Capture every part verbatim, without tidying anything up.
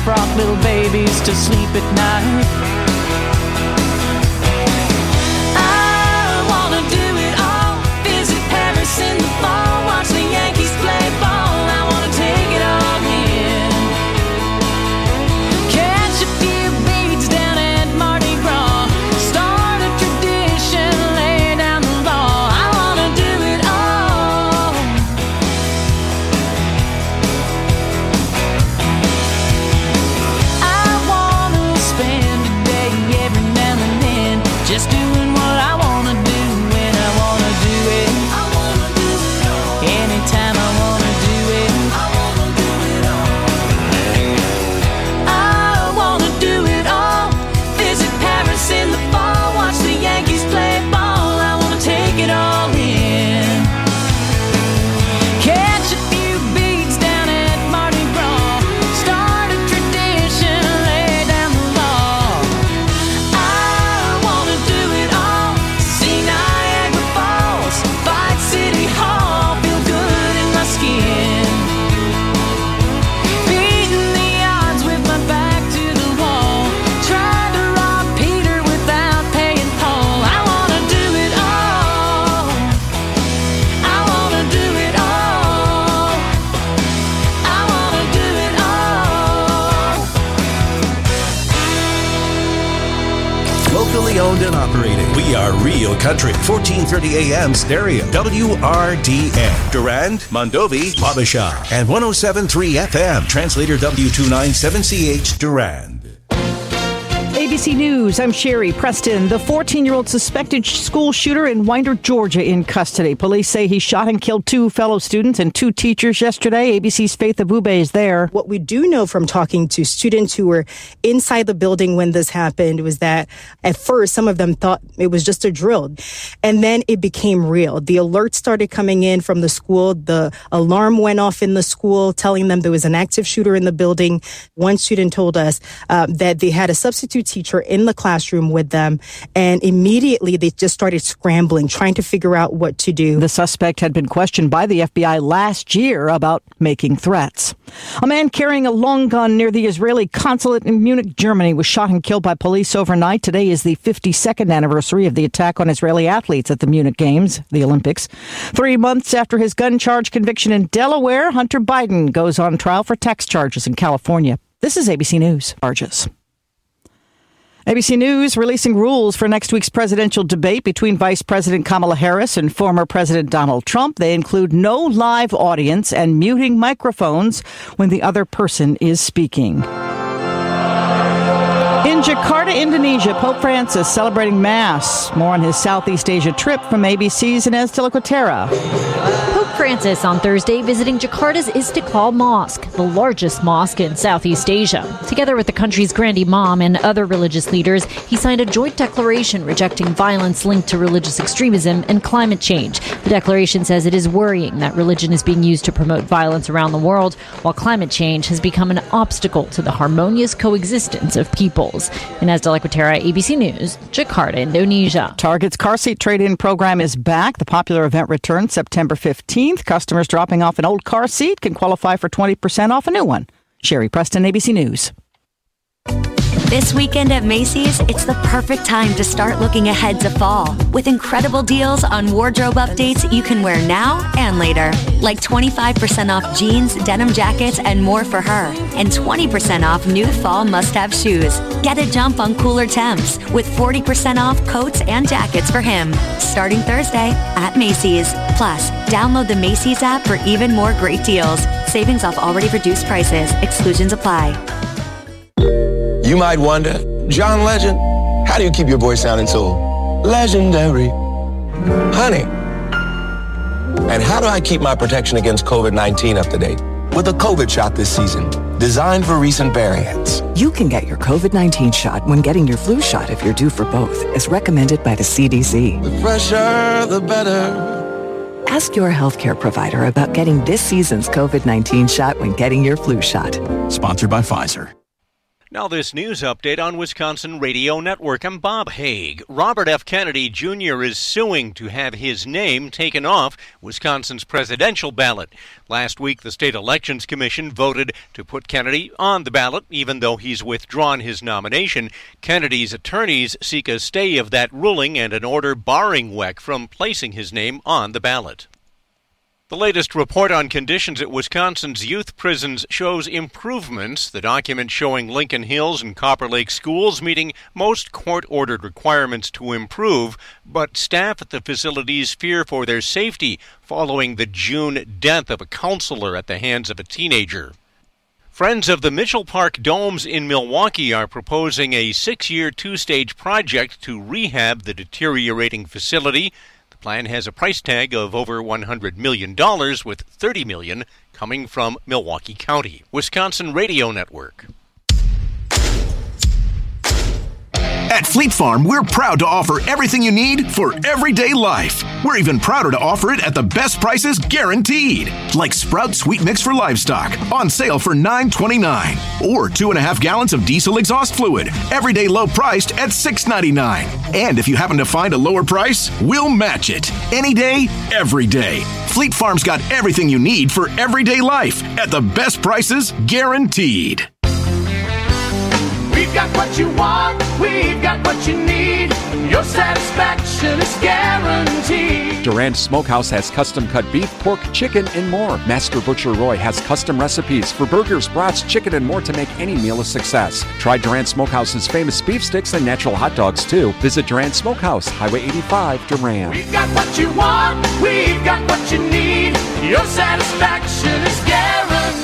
rock little babies to sleep at night. I wanna do it all. Visit Paris in the fall. Watch the Yankees play ball. I wanna take it all in. Catch a few beads down at Mardi Gras. Start a tradition, lay down the law. I wanna do it all. I wanna spend a day every now and then just doing what I wanna do when I wanna do it. I wanna do it all. Anytime I wanna do it. I wanna do it all. I wanna do it all. Visit Paris in the fall. Watch the Yankees play ball. I wanna take it all in. Catch a few beads down at Mardi Gras. Start a tradition, lay down the law. I wanna do it all. See Niagara Falls, fight City Hall, feel good in my skin. Beating the odds with my back to the wall. Tried to rob Peter without paying Paul. I wanna do it all. I wanna do it all. I wanna do it all. Locally owned and operated. We are Real Country. fourteen thirty A M stereo. W R D N. Durand, Mondovi, Wabasha. And one oh seven point three F M. Translator W two ninety-seven C H Durand. A B C News, I'm Sherry Preston. The fourteen-year-old suspected school shooter in Winder, Georgia, in custody. Police say he shot and killed two fellow students and two teachers yesterday. A B C's Faith Abube is there. What we do know from talking to students who were inside the building when this happened was that at first some of them thought it was just a drill. And then it became real. The alerts started coming in from the school. The alarm went off in the school telling them there was an active shooter in the building. One student told us uh, that they had a substitute teacher in the classroom with them, and immediately they just started scrambling, trying to figure out what to do. The suspect had been questioned by the F B I last year about making threats. A man carrying a long gun near the Israeli consulate in Munich, Germany, was shot and killed by police overnight. Today is the fifty-second anniversary of the attack on Israeli athletes at the Munich Games, the Olympics. Three months after his gun charge conviction in Delaware, Hunter Biden goes on trial for tax charges in California. This is A B C News. Charges. A B C News releasing rules for next week's presidential debate between Vice President Kamala Harris and former President Donald Trump. They include no live audience and muting microphones when the other person is speaking. In Jakarta, Indonesia, Pope Francis celebrating Mass. More on his Southeast Asia trip from A B C's Inez de la Cuetera. Pope Francis on Thursday visiting Jakarta's Istiqlal Mosque, the largest mosque in Southeast Asia. Together with the country's Grand Imam and other religious leaders, he signed a joint declaration rejecting violence linked to religious extremism and climate change. The declaration says it is worrying that religion is being used to promote violence around the world, while climate change has become an obstacle to the harmonious coexistence of peoples. Inez de la Cuetera, A B C News, Jakarta, Indonesia. Target's car seat trade-in program is back. The popular event returns September fifteenth. Customers dropping off an old car seat can qualify for twenty percent off a new one. Sherry Preston, A B C News. This weekend at Macy's, it's the perfect time to start looking ahead to fall with incredible deals on wardrobe updates you can wear now and later. Like twenty-five percent off jeans, denim jackets, and more for her. And twenty percent off new fall must-have shoes. Get a jump on cooler temps with forty percent off coats and jackets for him. Starting Thursday at Macy's. Plus, download the Macy's app for even more great deals. Savings off already reduced prices. Exclusions apply. You might wonder, John Legend, how do you keep your voice sounding so legendary? Honey. And how do I keep my protection against covid nineteen up to date? With a COVID shot this season, designed for recent variants. You can get your covid nineteen shot when getting your flu shot if you're due for both, as recommended by the C D C. The fresher, the better. Ask your healthcare provider about getting this season's covid nineteen shot when getting your flu shot. Sponsored by Pfizer. Now this news update on Wisconsin Radio Network. I'm Bob Haig. Robert F. Kennedy Junior is suing to have his name taken off Wisconsin's presidential ballot. Last week, the State Elections Commission voted to put Kennedy on the ballot, even though he's withdrawn his nomination. Kennedy's attorneys seek a stay of that ruling and an order barring W E C from placing his name on the ballot. The latest report on conditions at Wisconsin's youth prisons shows improvements. The document showing Lincoln Hills and Copper Lake schools meeting most court-ordered requirements to improve, but staff at the facilities fear for their safety following the June death of a counselor at the hands of a teenager. Friends of the Mitchell Park Domes in Milwaukee are proposing a six-year, two-stage project to rehab the deteriorating facility. The plan has a price tag of over one hundred million dollars, with thirty million dollars coming from Milwaukee County. Wisconsin Radio Network. At Fleet Farm, we're proud to offer everything you need for everyday life. We're even prouder to offer it at the best prices guaranteed. Like Sprout Sweet Mix for livestock, on sale for nine twenty-nine. Or two and a half gallons of diesel exhaust fluid, everyday low priced at six ninety-nine. And if you happen to find a lower price, we'll match it. Any day, every day. Fleet Farm's got everything you need for everyday life at the best prices guaranteed. We've got what you want, we've got what you need. Your satisfaction is guaranteed. Durand Smokehouse has custom-cut beef, pork, chicken, and more. Master Butcher Roy has custom recipes for burgers, brats, chicken, and more to make any meal a success. Try Durand Smokehouse's famous beef sticks and natural hot dogs, too. Visit Durand Smokehouse, Highway eighty-five, Durand. We've got what you want, we've got what you need. Your satisfaction is guaranteed.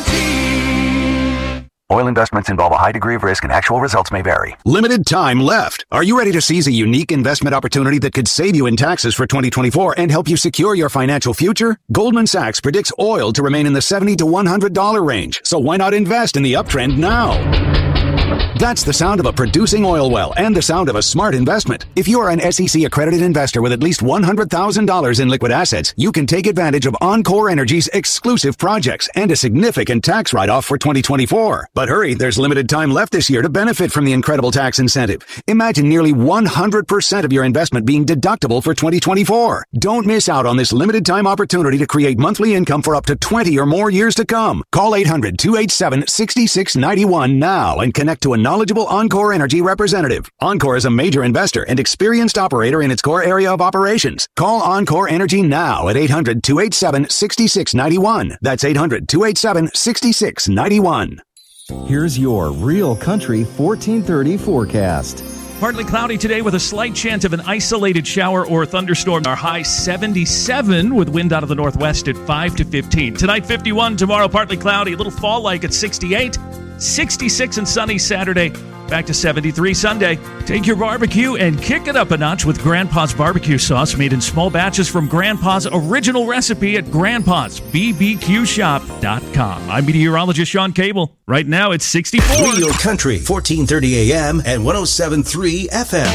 Oil investments involve a high degree of risk and actual results may vary. Limited time left. Are you ready to seize a unique investment opportunity that could save you in taxes for twenty twenty-four and help you secure your financial future? Goldman Sachs predicts oil to remain in the seventy to one hundred dollars range. So why not invest in the uptrend now? That's the sound of a producing oil well and the sound of a smart investment. If you are an S E C accredited investor with at least one hundred thousand dollars in liquid assets, you can take advantage of Encore Energy's exclusive projects and a significant tax write-off for twenty twenty-four. But hurry, there's limited time left this year to benefit from the incredible tax incentive. Imagine nearly one hundred percent of your investment being deductible for twenty twenty-four. Don't miss out on this limited time opportunity to create monthly income for up to twenty or more years to come. Call eight hundred, two eight seven, six six nine one now and connect to a knowledgeable Encore Energy representative. Encore is a major investor and experienced operator in its core area of operations. Call Encore Energy now at eight hundred, two eight seven, six six nine one. That's eight hundred, two eight seven, six six nine one. Here's your Real Country fourteen thirty forecast. Partly cloudy today with a slight chance of an isolated shower or thunderstorm. Our high seventy-seven with wind out of the northwest at five to fifteen. Tonight fifty-one, tomorrow partly cloudy, a little fall-like at sixty-eight. sixty-six and sunny Saturday, back to seventy-three Sunday. Take your barbecue and kick it up a notch with Grandpa's barbecue sauce made in small batches from Grandpa's original recipe at grandpas b b q shop dot com. I'm meteorologist Sean Cable. Right now it's sixty-four. Real Country, fourteen thirty A M and one oh seven point three F M.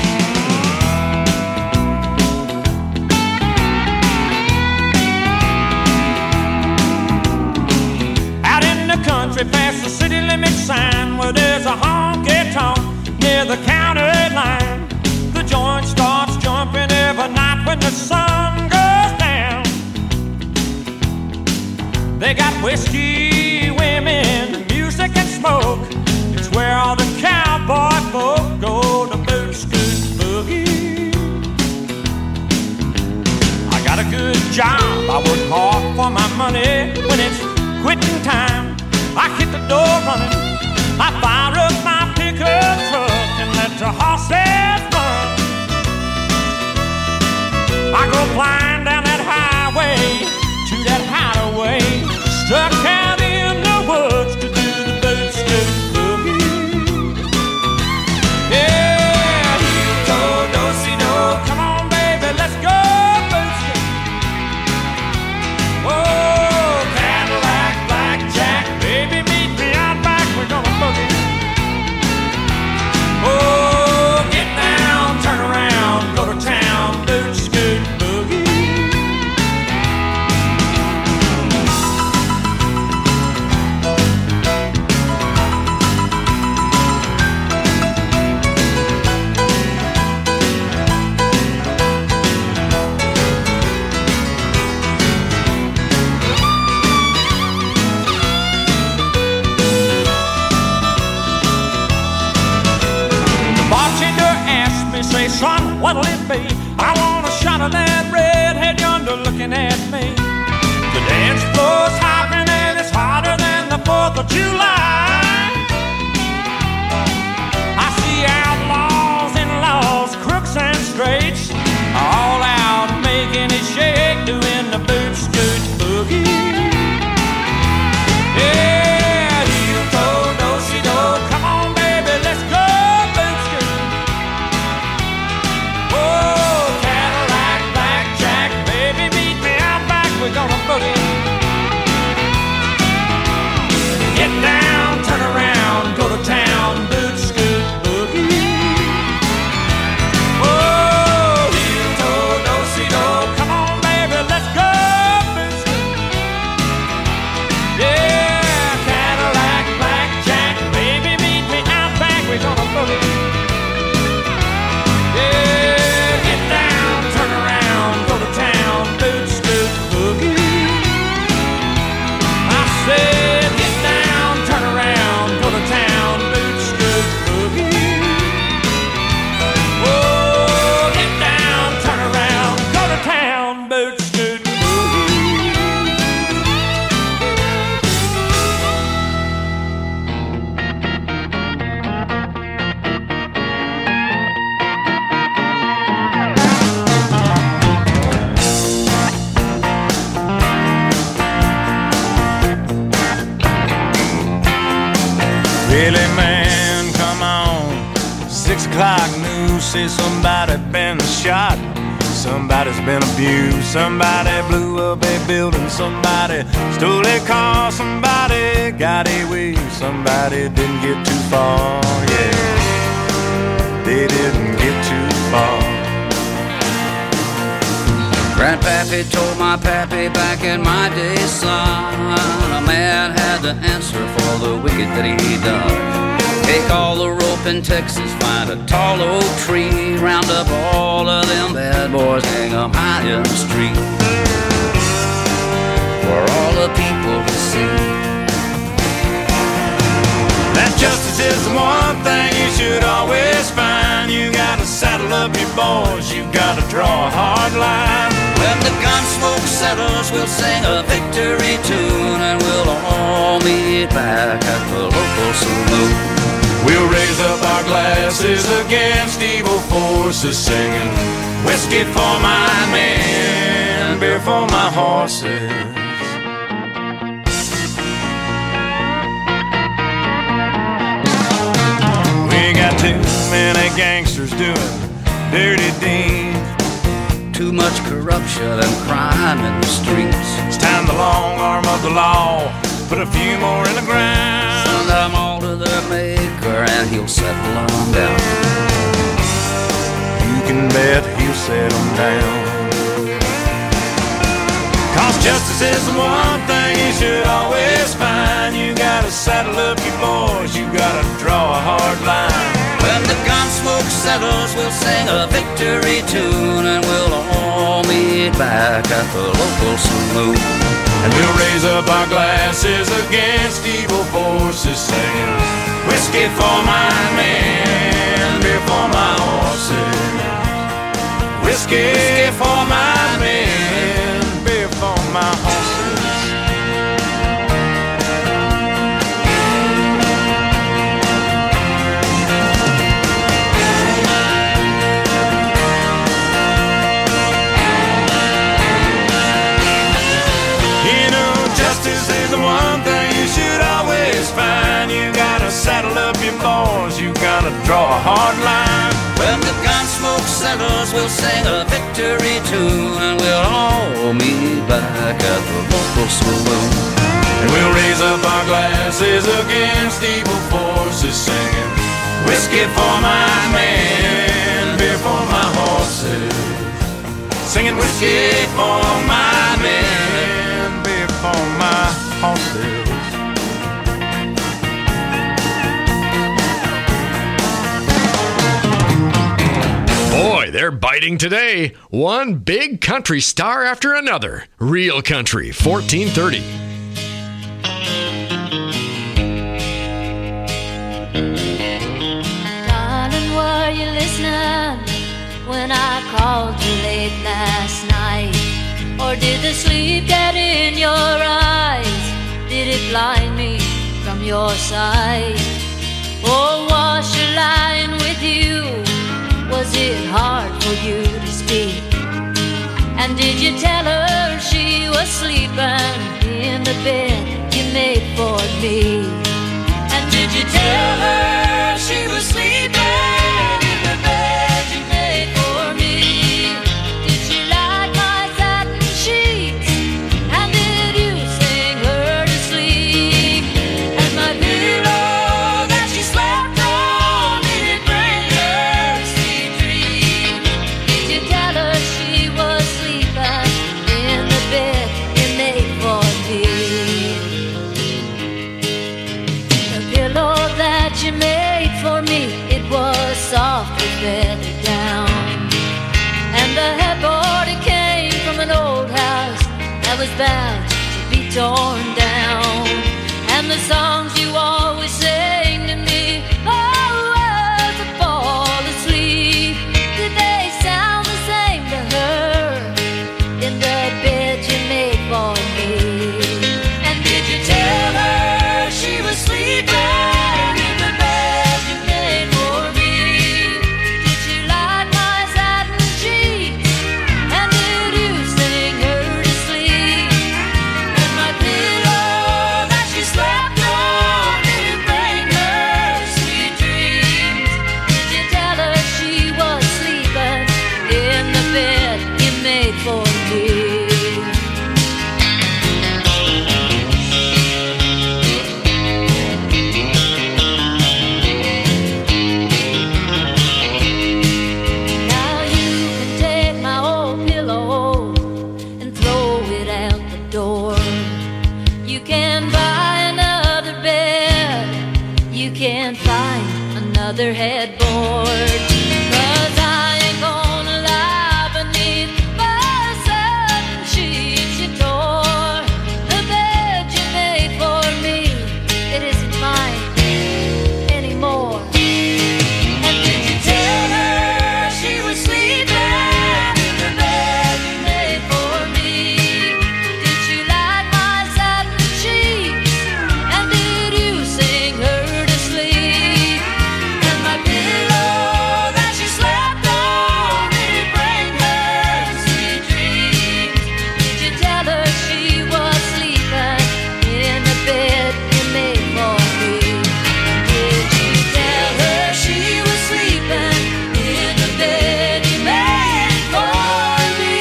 Past the city limit sign where there's a honky-tonk near the county line. The joint starts jumping every night when the sun goes down. They got whiskey, women, music and smoke. It's where all the cowboy folk go to boot scoot boogie. I got a good job, I work hard for my money. When it's quitting time, I hit the door running, I fire up my pickup truck and let the horses run. I go flying down that highway to that hideaway, stuck out in the woods to do the boot scoot boogie. Yeah, heel toe, do-si-do, come on baby, let's go boot scoot. Whoa, Cadillac, blackjack, baby, meet son, what'll it be? I want a shot of that redhead yonder looking at me. The dance floor's hopping and it's hotter than the fourth of July. I see outlaws and laws, crooks and straights, all out making it shake, doing the boot scoot boogie. Yeah, heel toe, do-si-do, come on baby, let's go boot scoot. Oh, Cadillac, blackjack, baby, meet me out back, we're gonna boogie. Get down, turn around, go to town, boot scoot boogie. Oh, heel toe, do-si-do, come on baby, let's go boot scoot. Yeah, Cadillac, blackjack, baby, meet me out back, we're gonna boogie. Yeah, get down, turn around, go to town, boot scoot boogie. I said, get down, turn around, go to town, boot scoot boogie. Oh, get down, turn around, go to town, boot scoot boogie. Really, man, come on. Six o'clock news says somebody been shot. Somebody's been abused. Somebody blew up a building. Somebody stole a car. Somebody got away. Somebody didn't get too far. Yeah, they didn't get too far. Grandpappy told my pappy back in my day, son, a man had to answer for the wicked that he done. Take all the rope in Texas, find a tall oak tree, round up all of them bad boys, hang 'em high in the street, for all the people to see. That justice is the one thing you should always find. You gotta saddle up your boys, you gotta draw a hard line. When the gun smoke settles, we'll sing a victory tune, and we'll all meet back at the local saloon. We'll raise up our glasses against evil forces, singing whiskey for my men, beer for my horses. We got too many gangsters doing dirty deeds, too much corruption and crime in the streets. It's time the long arm of the law put a few more in the ground. Send them all to their maker and he'll settle them down. You can bet he'll settle them down. Cause justice is the one thing you should always find. You gotta saddle up your boys, you gotta draw a hard line. When the gun smoke settles, we'll sing a victory tune, and we'll all meet back at the local saloon. And we'll raise up our glasses against evil forces, singing whiskey for my men, beer for my horses. Whiskey for my men, beer for my horses. Justice is the one thing you should always find. You gotta saddle up your boys, you gotta draw a hard line. When the gun smoke settles, we'll sing a victory tune, and we'll all meet back at the local saloon. And we'll raise up our glasses against evil forces, singing whiskey for my men, beer for my horses. Singing whiskey for my men, beer for my horses. Boy, they're biting today. One big country star after another. Real Country, fourteen thirty. Darling, were you listening when I called you late last night? Or did the sleep get in your eyes? Did it blind me from your sight? Or was she lying with you? Was it hard for you to speak? And did you tell her she was sleeping in the bed you made for me? And did you tell her she was sleeping in the bed you made for me? Did she like my satin sheets? And did you sing her to sleep? And my pillow that she slept on, did it bring her sweet dreams? Did you tell her she was sleeping in the bed you made for me? The pillow that you made for me, it was soft with feather down. And the headboard, it came from an old house that was bound to be torn down. And the songs you always sang to me, oh, as I fall asleep, did they sound the same to her in the bed you made for me? And did you tell her she was sleeping in the bed you made for me? Did she like my satin sheets? And did you sing her to sleep? And my pillow that she slept on, did it bring her sweet dreams? Did you tell her she was sleeping in the bed you made for me? Now you can take my old pillow and throw it out the door. You can buy another bed, you can find another headboard. 'Cause I ain't gonna lie beneath my satin sheets you tore. The bed you made for me, it isn't mine anymore. And did you tell her she was sleeping in the bed you made for me? Did she like my satin sheets? And did you sing her to sleep? And my pillow that she slept on, did it bring her sweet dreams? Did you tell her she was sleeping in the bed you made for me? Did you tell her she was sleeping in the bed you made for me?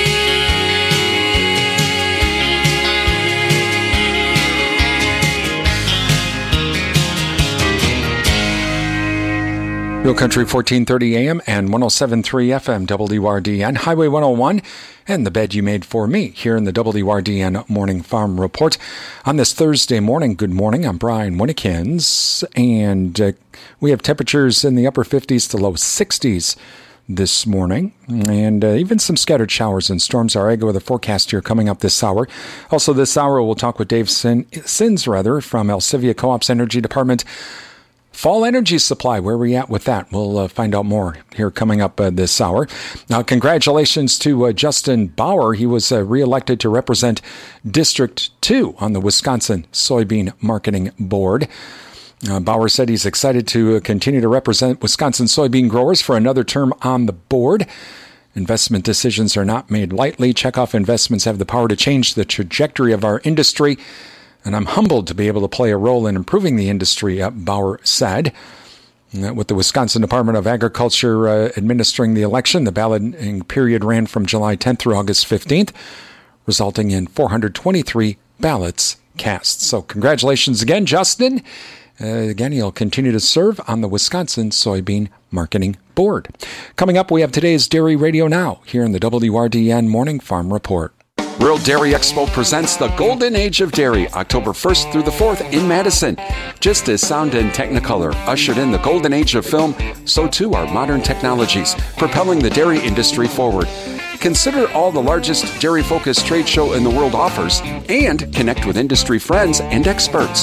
Real Country fourteen thirty A M and one oh seven point three F M W R D N, Highway one oh one, and the bed you made for me here in the W R D N Morning Farm Report. On this Thursday morning, good morning, I'm Brian Winnikins, and uh, we have temperatures in the upper fifties to low sixties this morning, and uh, even some scattered showers and storms are with a forecast here coming up this hour. Also this hour, we'll talk with Dave Sin- Sins rather, from Elsivia Co-op's Energy Department. Fall energy supply, where are we at with that? We'll uh, find out more here coming up uh, this hour. Now, congratulations to uh, Justin Bauer. He was uh, reelected to represent District two on the Wisconsin Soybean Marketing Board. Uh, Bauer said he's excited to uh, continue to represent Wisconsin soybean growers for another term on the board. Investment decisions are not made lightly. Checkoff Investments have the power to change the trajectory of our industry, and I'm humbled to be able to play a role in improving the industry, uh, Bauer said. And with the Wisconsin Department of Agriculture uh, administering the election, the balloting period ran from July tenth through August fifteenth, resulting in four hundred twenty-three ballots cast. So congratulations again, Justin. Uh, again, he'll continue to serve on the Wisconsin Soybean Marketing Board. Coming up, we have today's Dairy Radio Now here in the W R D N Morning Farm Report. World Dairy Expo presents the Golden Age of Dairy, October first through the fourth in Madison. Just as sound and Technicolor ushered in the Golden Age of film, so too are modern technologies, propelling the dairy industry forward. Consider all the largest dairy-focused trade show in the world offers and connect with industry friends and experts.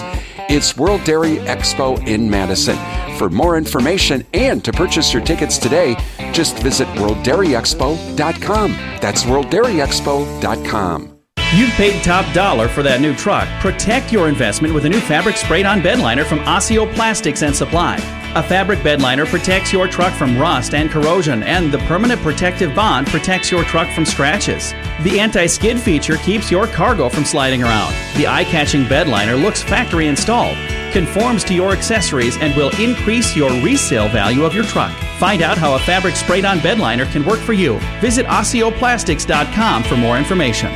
It's World Dairy Expo in Madison. For more information and to purchase your tickets today, just visit world dairy expo dot com. That's world dairy expo dot com. You've paid top dollar for that new truck. Protect your investment with a new fabric sprayed-on bed liner from Osseo Plastics and Supply. A fabric bed liner protects your truck from rust and corrosion, and the permanent protective bond protects your truck from scratches. The anti-skid feature keeps your cargo from sliding around. The eye-catching bed liner looks factory installed, conforms to your accessories, and will increase your resale value of your truck. Find out how a fabric sprayed-on bed liner can work for you. Visit osseo plastics dot com for more information.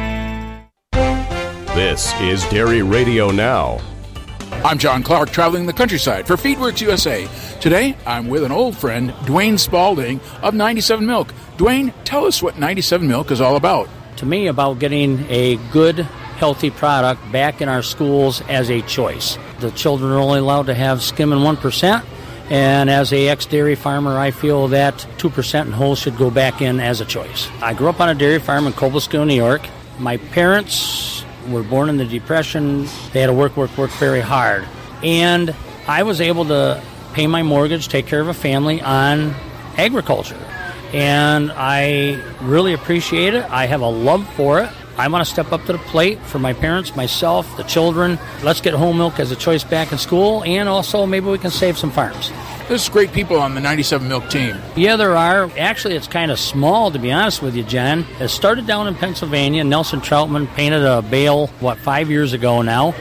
This is Dairy Radio Now. I'm John Clark, traveling the countryside for Feedworks U S A. Today, I'm with an old friend, Dwayne Spalding of ninety-seven Milk. Dwayne, tell us what ninety-seven Milk is all about. To me, about getting a good, healthy product back in our schools as a choice. The children are only allowed to have skim and one percent, and as a ex-dairy farmer, I feel that two percent and whole should go back in as a choice. I grew up on a dairy farm in Cobleskill, New York. My parents were born in the Depression. They had to work, work, work very hard. And I was able to pay my mortgage, take care of a family on agriculture. And I really appreciate it. I have a love for it. I want to step up to the plate for my parents, myself, the children. Let's get whole milk as a choice back in school, and also maybe we can save some farms. There's great people on the ninety-seven Milk team. Yeah, there are. Actually, it's kind of small, to be honest with you, John. It started down in Pennsylvania. Nelson Troutman painted a bale, what, five years ago now.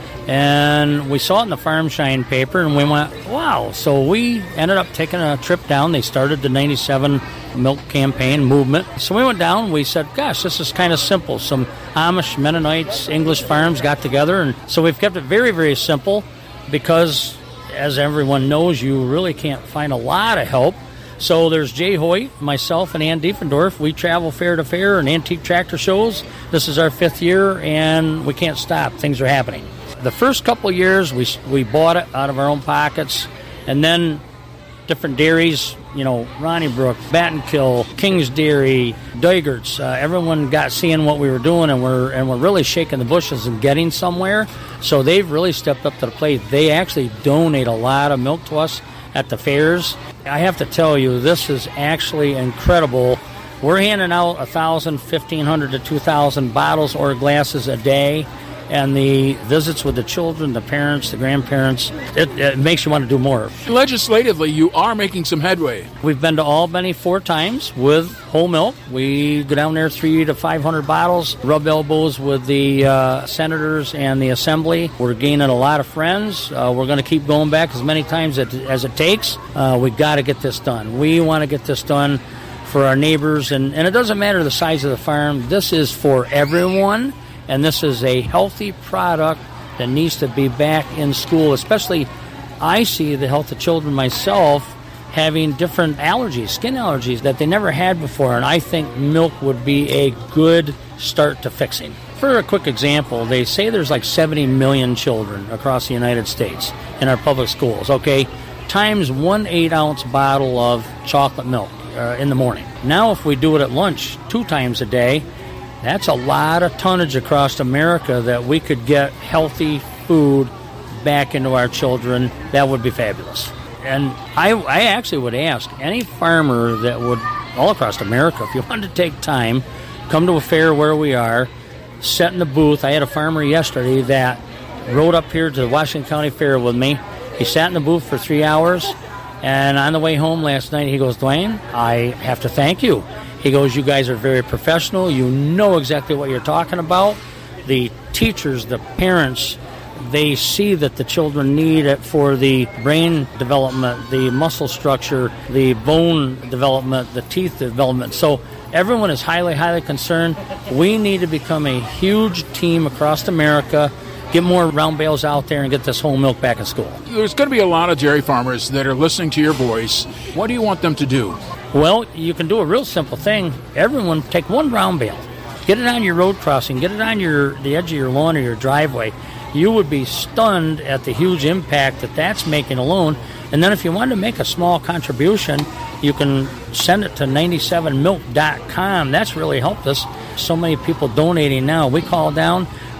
And we saw it in the Farm Shine paper, and we went, wow. So we ended up taking a trip down. They started the ninety-seven Milk campaign movement. So we went down, we said, gosh, this is kind of simple. Some Amish, Mennonites, English farms got together, and so we've kept it very, very simple because, as everyone knows, you really can't find a lot of help. So there's Jay Hoyt, myself, and Ann Diefendorf. We travel fair to fair and antique tractor shows. This is our fifth year, and we can't stop. Things are happening. The first couple of years, we we bought it out of our own pockets, and then different dairies, you know, Ronnybrook, Battenkill, King's Dairy, Deugert's, uh, everyone got seeing what we were doing, and we're and we're really shaking the bushes and getting somewhere. So they've really stepped up to the plate. They actually donate a lot of milk to us at the fairs. I have to tell you, this is actually incredible. We're handing out one thousand, fifteen hundred to two thousand bottles or glasses a day. And the visits with the children, the parents, the grandparents, it, it makes you want to do more. Legislatively, you are making some headway. We've been to Albany four times with whole milk. We go down there three to five hundred bottles, rub elbows with the uh, senators and the assembly. We're gaining a lot of friends. Uh, we're going to keep going back as many times as it takes. Uh, we've got to get this done. We want to get this done for our neighbors, and, and it doesn't matter the size of the farm. This is for everyone. And this is a healthy product that needs to be back in school, especially I see the health of children myself having different allergies, skin allergies that they never had before, and I think milk would be a good start to fixing. For a quick example, they say there's like seventy million children across the United States in our public schools, okay, times one eight-ounce bottle of chocolate milk uh, in the morning. Now if we do it at lunch two times a day, that's a lot of tonnage across America that we could get healthy food back into our children. That would be fabulous. And I, I actually would ask any farmer that would, all across America, if you wanted to take time, come to a fair where we are, sit in the booth. I had a farmer yesterday that rode up here to the Washington County Fair with me. He sat in the booth for three hours, and on the way home last night, he goes, Dwayne, I have to thank you. He goes, you guys are very professional. You know exactly what you're talking about. The teachers, the parents, they see that the children need it for the brain development, the muscle structure, the bone development, the teeth development. So everyone is highly, highly concerned. We need to become a huge team across America, get more round bales out there, and get this whole milk back in school. There's going to be a lot of dairy farmers that are listening to your voice. What do you want them to do? Well, you can do a real simple thing. Everyone take one round bale, get it on your road crossing, get it on your the edge of your lawn or your driveway. You would be stunned at the huge impact that that's making alone. And then if you want to make a small contribution, you can send it to ninety-seven milk dot com. That's really helped us. So many people donating now. We call down,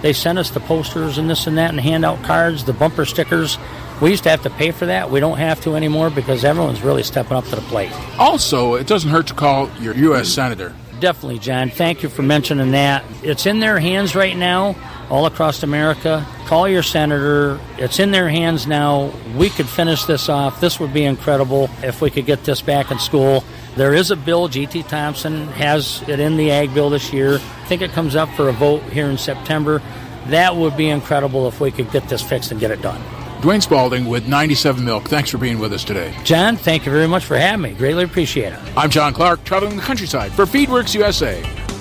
They send us the posters and this and that and hand out cards, the bumper stickers. We used to have to pay for that. We don't have to anymore because everyone's really stepping up to the plate. Also, it doesn't hurt to call your U S Senator. Definitely, John. Thank you for mentioning that. It's in their hands right now, all across America. Call your senator. It's in their hands now. We could finish this off. This would be incredible if we could get this back in school. There is a bill. G T Thompson has it in the Ag Bill this year. I think it comes up for a vote here in September. That would be incredible if we could get this fixed and get it done. Dwayne Spalding with ninety-seven Milk. Thanks for being with us today. John, thank you very much for having me. Greatly appreciate it. I'm John Clark, traveling the countryside for FeedWorks U S A.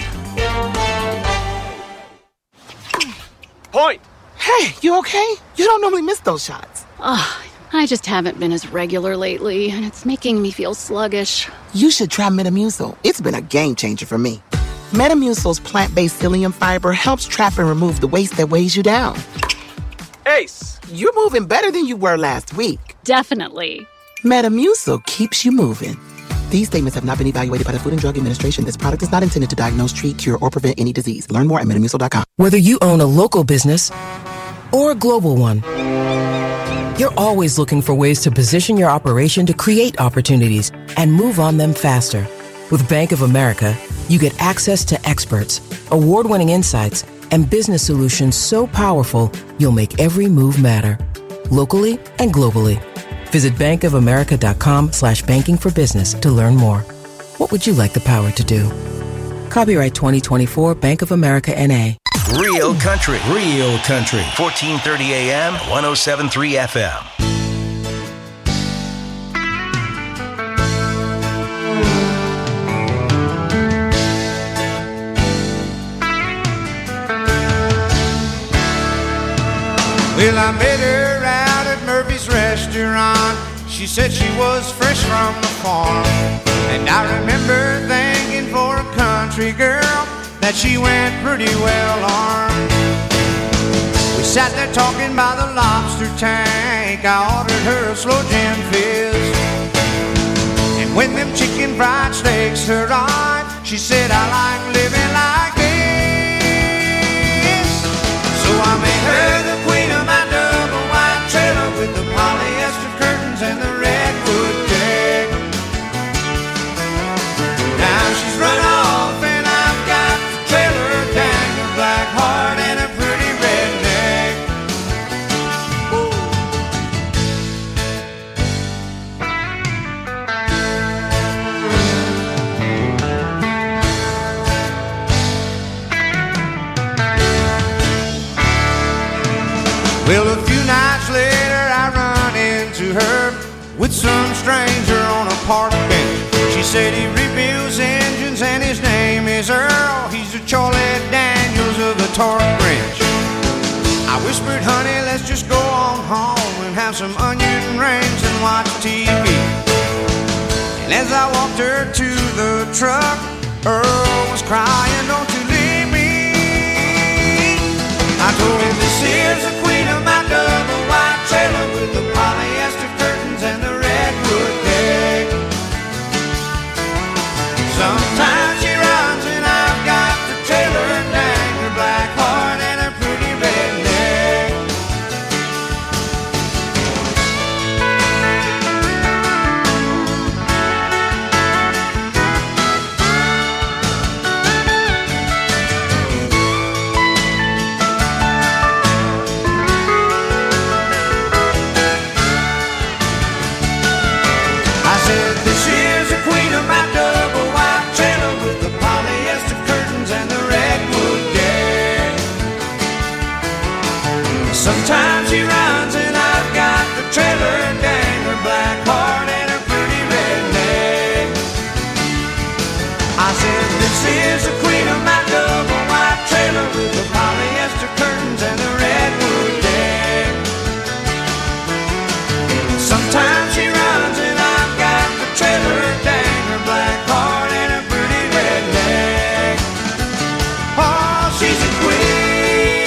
Point! Hey, you okay? You don't normally miss those shots. Ugh, I just haven't been as regular lately, and it's making me feel sluggish. You should try Metamucil. It's been a game changer for me. Metamucil's plant-based psyllium fiber helps trap and remove the waste that weighs you down. Ace, you're moving better than you were last week. Definitely. Metamucil keeps you moving. These statements have not been evaluated by the Food and Drug Administration. This product is not intended to diagnose, treat, cure, or prevent any disease. Learn more at metamucil dot com. Whether you own a local business or a global one, you're always looking for ways to position your operation to create opportunities and move on them faster. With Bank of America, you get access to experts, award-winning insights, and business solutions so powerful, you'll make every move matter, locally and globally. Visit bankofamerica.com slash banking for business to learn more. What would you like the power to do? Copyright twenty twenty-four Bank of America N A. Real country, real country. fourteen thirty A M, one oh seven point three F M. Well, I met her out at Murphy's restaurant. She said she was fresh from the farm. And I remember thinking for a country girl that she went pretty well armed. We sat there talking by the lobster tank. I ordered her a slow gin fizz. And when them chicken fried steaks arrived, she said, I like living like this. So I made her the queen of my double wide trailer with the polyester curtains and the redwood deck. Now she's run off and I've got the trailer, dang, a black heart and a pretty redneck. Well, a few nights later I run into her with some stranger on a park bench. She said he rebuilds engines and his name is Earl. He's the Charlie Daniels of the torque wrench. I whispered, honey, let's just go on home and have some onion rings and watch T V. And as I walked her to the truck, Earl was crying, don't you leave me. I told him, this here's the queen of my double wide trailer with the polyester curtains and the redwood deck. Sometimes she runs and I've got the trailer, and dang, her black heart and her pretty redneck. I said, this here's the queen of my double wide trailer with the polyester curtains and the redwood deck. Sometimes she runs and I've got the trailer, and dang, her black heart and her pretty redneck. I said, this is the queen of my double wide trailer with the polyester curtains and the redwood deck. Sometimes she runs and I've got the trailer, dang, her black heart and her pretty redneck. Oh, she's a queen.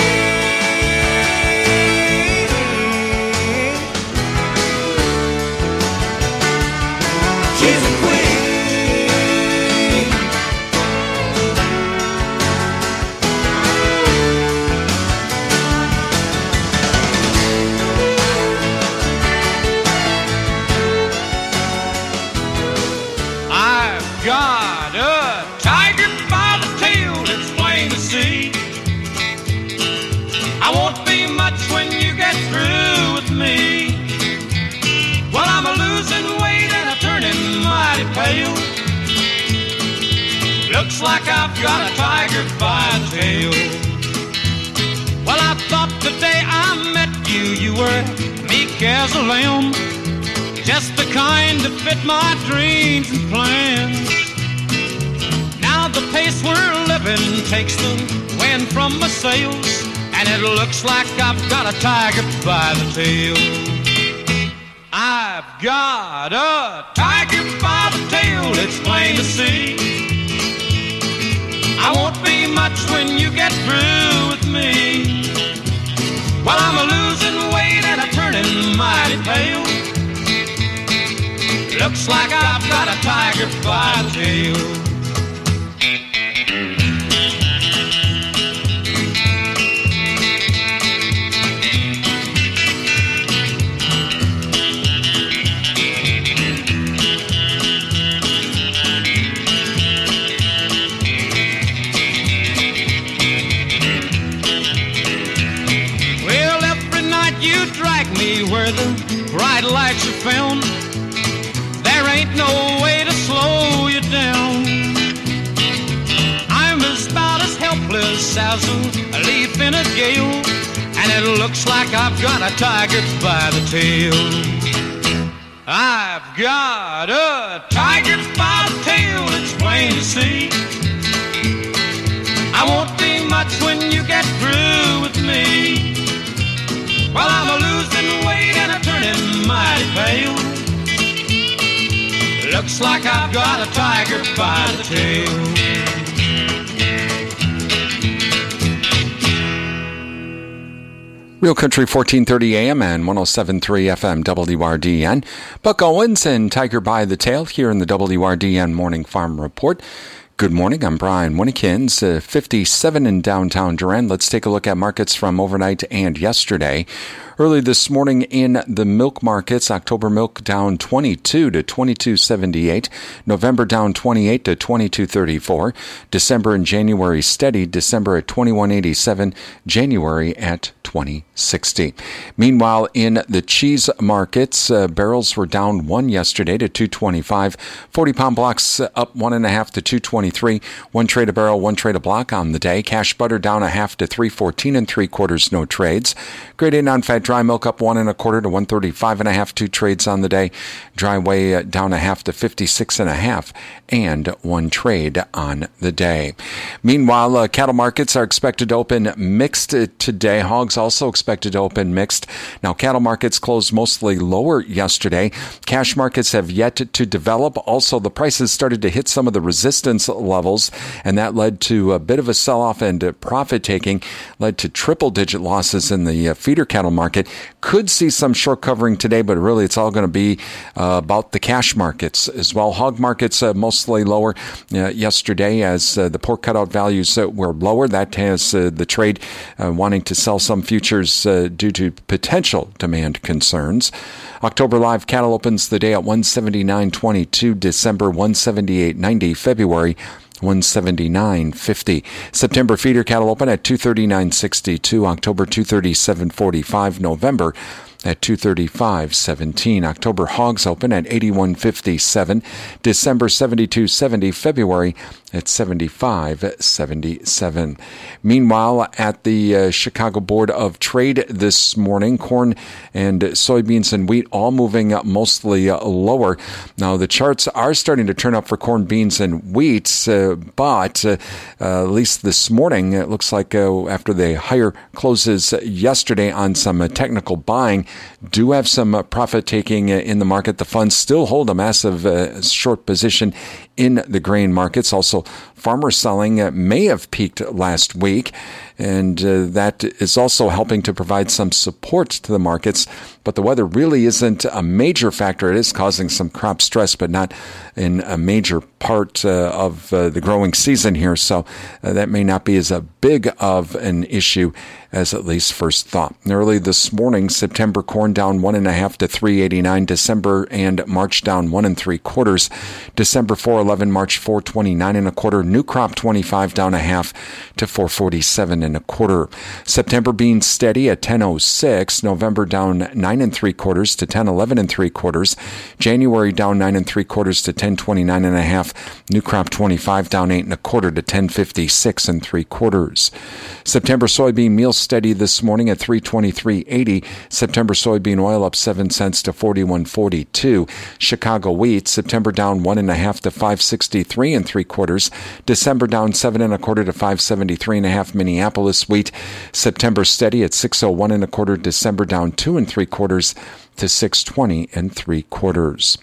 She's a queen. Looks like I've got a tiger by the tail. Well, I thought the day I met you, you were meek as a lamb, just the kind to fit my dreams and plans. Now the pace we're living takes the wind from my sails, and it looks like I've got a tiger by the tail. I've got a tiger by the tail, it's plain to see. I won't be much when you get through with me. Well, I'm a losing weight and a turning mighty pale. Looks like I've got a tiger by the tail. Where the bright lights are found, there ain't no way to slow you down. I'm as about as helpless as a leaf in a gale, and it looks like I've got a tiger by the tail. I've got a tiger by the tail, it's plain to see. I won't be much when you get through with me. Well, I'm a losing weight and a turning mighty pale. Looks like I've got a tiger by the tail. Real Country fourteen thirty A M and one oh seven point three F M W R D N. Buck Owens and Tiger by the Tail here in the W R D N Morning Farm Report. Good morning, I'm Brian Winnekins, uh, fifty-seven in downtown Durand. Let's take a look at markets from overnight and yesterday. Early this morning in the milk markets, October milk down twenty-two to twenty-two seventy-eight. November down twenty-eight to twenty-two thirty-four. December and January steady. December at twenty-one eighty-seven. January at twenty sixty. Meanwhile, in the cheese markets, uh, barrels were down one yesterday to two twenty-five. forty pound blocks up one and a half to two twenty-three. One trade a barrel, one trade a block on the day. Cash butter down a half to three fourteen and three quarters. No trades. Grade A non-fat dry milk up one and a quarter to one thirty-five and a half. Two trades on the day. Dry whey uh, down a half to fifty-six and a half, and one trade on the day. Meanwhile, uh, cattle markets are expected to open mixed today. Hogs also expected to open mixed. Now, cattle markets closed mostly lower yesterday. Cash markets have yet to, to develop. Also, the prices started to hit some of the resistance levels, and that led to a bit of a sell-off and uh, profit taking, led to triple-digit losses in the uh, feeder cattle market. Could see some short covering today, but really it's all going to be uh, about the cash markets as well. Hog markets uh, mostly lower uh, yesterday as uh, the pork cutout values uh, were lower. That has uh, the trade uh, wanting to sell some futures uh, due to potential demand concerns. October live cattle opens the day at one seventy-nine twenty-two, December one seventy-eight ninety, February one seventy-nine fifty. September feeder cattle open at two thirty-nine sixty-two, October two thirty-seven forty-five, November at two thirty-five seventeen. October hogs open at eighty-one fifty-seven, December seventy-two seventy, February at seventy-five seventy-seven. Meanwhile, at the uh, Chicago Board of Trade this morning, corn and soybeans and wheat all moving up mostly uh, lower. Now, the charts are starting to turn up for corn, beans, and wheat, uh, but uh, uh, at least this morning, it looks like uh, after the higher closes yesterday on some uh, technical buying, do have some uh, profit taking uh, in the market. The funds still hold a massive uh, short position in the grain markets. Also, farmer selling uh, may have peaked last week, and uh, that is also helping to provide some support to the markets. But the weather really isn't a major factor. It is causing some crop stress, but not in a major part uh, of uh, the growing season here. So uh, that may not be as a big of an issue as at least first thought. Early this morning, September corn down one and a half to three eighty-nine. December and March down one and three quarters. December four eleven, March four twenty-nine and a quarter. New crop twenty-five down a half to four forty-seven and a quarter. September beans steady at ten oh six. November down nine and three quarters to ten eleven and three quarters. January down nine and three quarters to ten twenty-nine and a half. New crop twenty-five down eight and a quarter to ten fifty-six and three quarters. September soybean meal steady this morning at three twenty-three eighty. September soybean oil up seven cents to forty-one forty-two. Chicago wheat September down one and a half to five sixty-three and three quarters. December down seven and a quarter to five seventy-three and a half. Minneapolis wheat September steady at six oh one and a quarter. December down two and three quarters to six twenty and three quarters.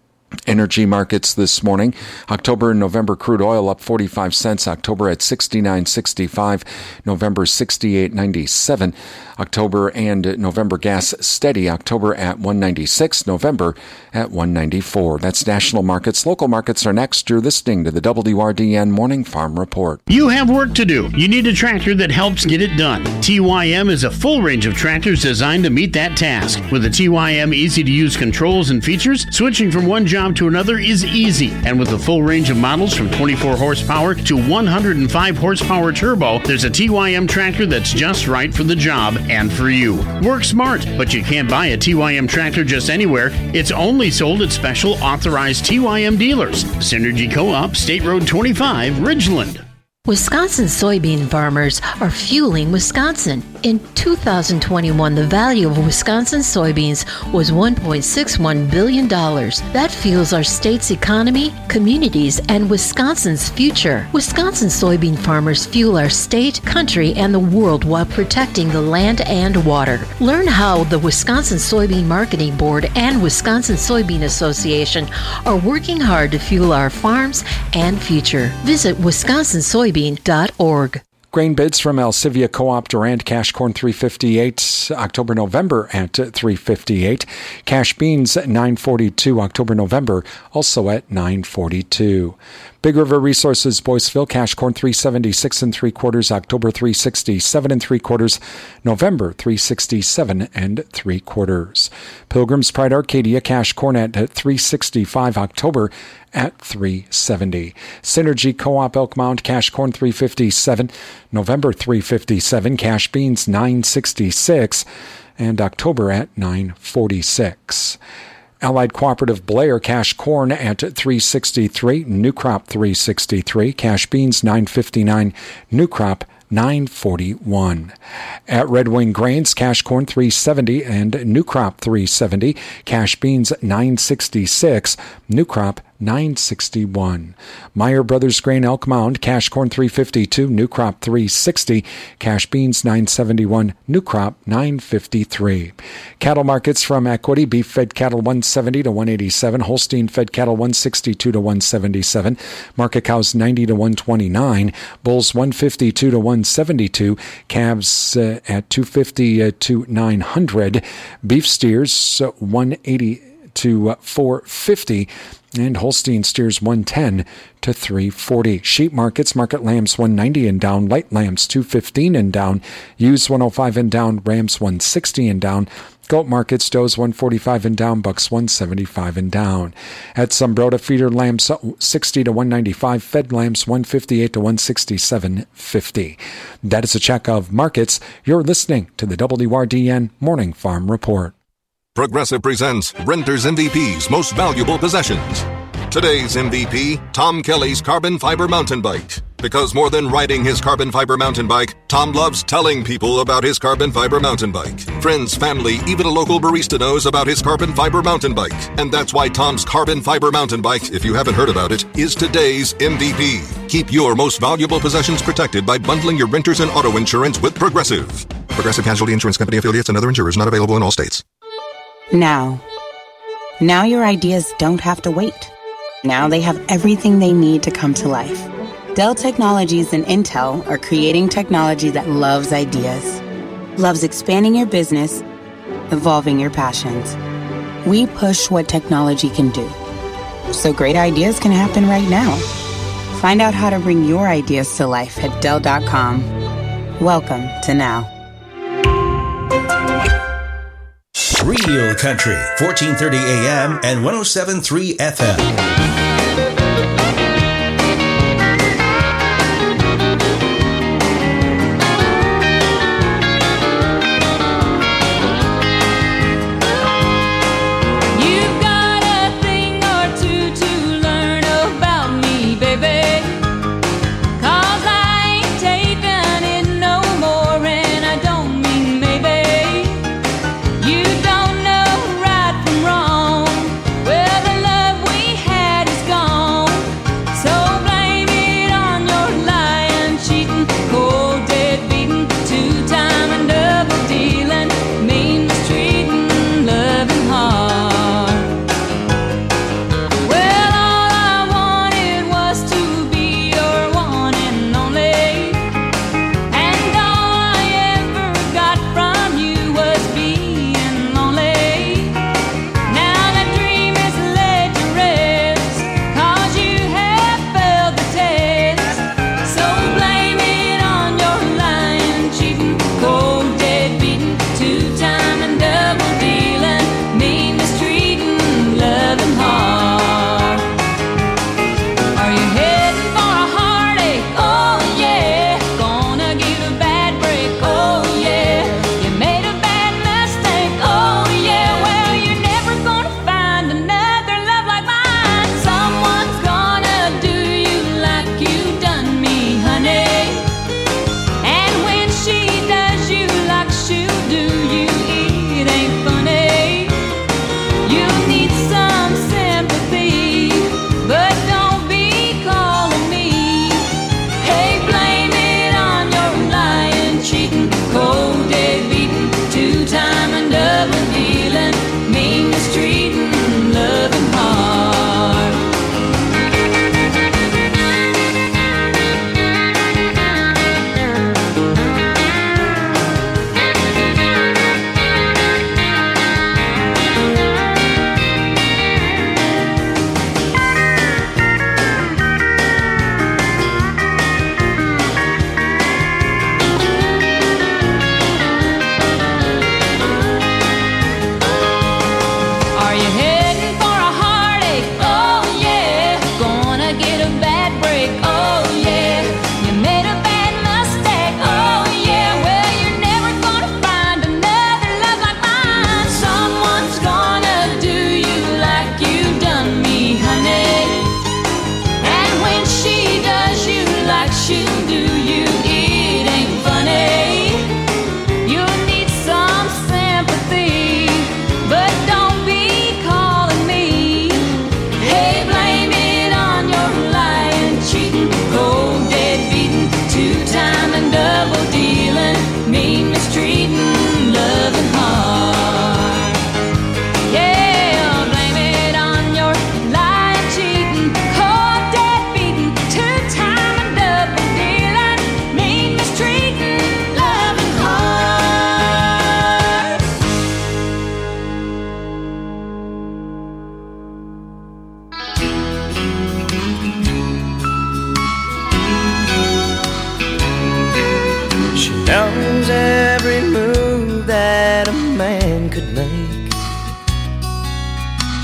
Energy markets this morning. October and November crude oil up forty-five cents. October at sixty-nine sixty-five. November sixty-eight ninety-seven. October and November gas steady. October at one ninety-six. November at one ninety-four. That's national markets. Local markets are next. You're listening to the W R D N Morning Farm Report. You have work to do. You need a tractor that helps get it done. T Y M is a full range of tractors designed to meet that task. With the T Y M easy-to-use controls and features, switching from one job to another is easy. And with a full range of models from twenty-four horsepower to one hundred five horsepower turbo, there's a T Y M tractor that's just right for the job and for you. Work smart, but you can't buy a T Y M tractor just anywhere. It's only sold at special authorized T Y M dealers. Synergy Co-op, State Road twenty-five, Ridgeland. Wisconsin soybean farmers are fueling Wisconsin. In two thousand twenty-one, the value of Wisconsin soybeans was one point six one billion dollars. That fuels our state's economy, communities, and Wisconsin's future. Wisconsin soybean farmers fuel our state, country, and the world while protecting the land and water. Learn how the Wisconsin Soybean Marketing Board and Wisconsin Soybean Association are working hard to fuel our farms and future. Visit wisconsin soybean dot org. Grain bids from Alcivia Co-op Durand. Cash corn three fifty-eight. October November at three fifty-eight. Cash beans nine forty-two. October November also at nine forty-two. Big River Resources Boyceville. Cash corn three seventy-six and three quarters. October three sixty-seven and three quarters. November three sixty-seven and three quarters. Pilgrim's Pride Arcadia. Cash corn at three sixty-five. October at three seventy. Synergy Co-op Elk Mound. Cash corn three fifty-seven. November three fifty-seven. Cash beans nine sixty-six. And October at nine forty-six. Allied Cooperative Blair. Cash corn at three sixty-three. New crop three sixty-three. Cash beans nine fifty-nine. New crop nine forty-one. At Red Wing Grains, cash corn three seventy and new crop three seventy. Cash beans nine sixty-six. New crop nine sixty-one. Meyer Brothers Grain Elk Mound, cash corn three fifty-two, new crop three sixty, cash beans nine seventy-one, new crop nine fifty-three. Cattle markets from Equity, beef fed cattle one seventy to one eighty-seven, Holstein fed cattle one sixty-two to one seventy-seven, market cows ninety to one twenty-nine, bulls one fifty-two to one seventy-two, calves uh, at two fifty to nine hundred, beef steers uh, one eighty to four fifty, and Holstein steers one ten to three forty. Sheep markets, market lambs one ninety and down, light lambs two fifteen and down, ewes one oh five and down, rams one sixty and down, goat markets, does one forty-five and down, bucks one seventy-five and down. At Sombrota, feeder lambs sixty to one ninety-five, fed lambs one fifty-eight to one sixty-seven fifty. That is a check of markets. You're listening to the W R D N Morning Farm Report. Progressive presents Renter's M V P's Most Valuable Possessions. Today's M V P, Tom Kelly's carbon fiber mountain bike. Because more than riding his carbon fiber mountain bike, Tom loves telling people about his carbon fiber mountain bike. Friends, family, even a local barista knows about his carbon fiber mountain bike. And that's why Tom's carbon fiber mountain bike, if you haven't heard about it, is today's M V P. Keep your most valuable possessions protected by bundling your renters and auto insurance with Progressive. Progressive Casualty Insurance Company affiliates and other insurers not available in all states. Now. Now your ideas don't have to wait. Now they have everything they need to come to life. Dell Technologies and Intel are creating technology that loves ideas, loves expanding your business, evolving your passions. We push what technology can do, so great ideas can happen right now. Find out how to bring your ideas to life at Dell dot com. Welcome to Now. Real Country, fourteen thirty A M and one oh seven point three F M.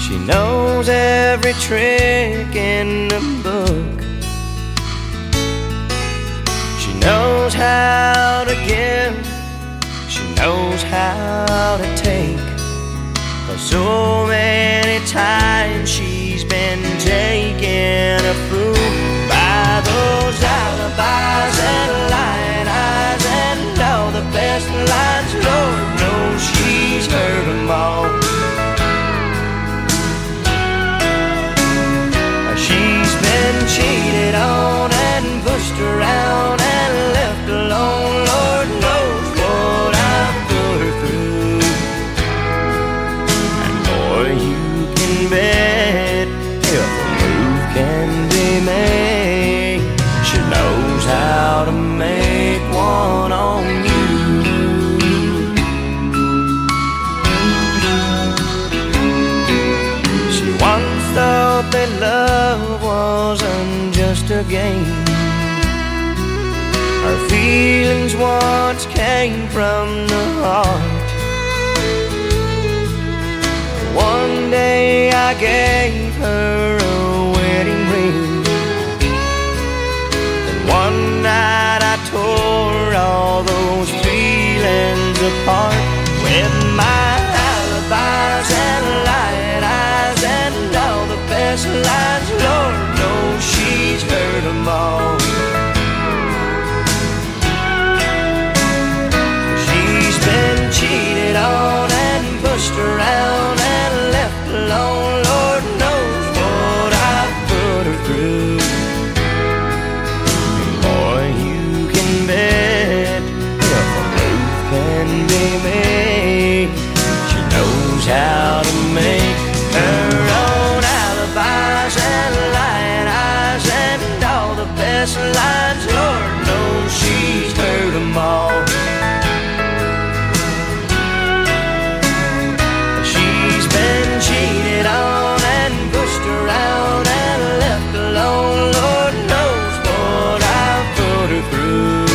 She knows every trick in the book. She knows how to give. She knows how to take. But so many times she's been taken a fool by those alibis and lying eyes and all the best lines. Lord knows she's heard them all. She's been cheated on and pushed around and left alone. Lord knows what I've put her through. And boy, you can bet if a move can be made, she knows how to make one on you. She once thought that love wasn't just a game. Her feelings once came from the heart. One day I gave her a wedding ring, and one night I tore all those feelings apart with my alibis and lying eyes and all the best lines. Lord knows she's heard them all. She's been cheated on and pushed around and left alone. Lord knows what I've put her through. And boy, you can bet if a move can be made, she knows how to make her own alibis and lying eyes and all the best lines. Lord knows she's heard them all. She's been cheated on and pushed around and left alone. Lord knows what I've put her through.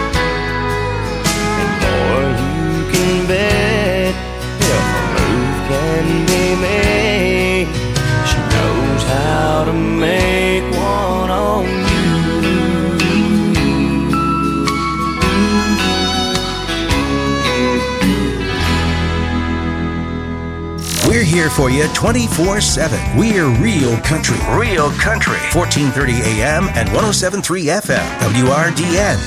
And boy, you can bet if a move can be made, she knows how to make one on you. We're here for you twenty-four seven. We're Real Country. Real Country. fourteen thirty A M and one oh seven point three F M. W R D N.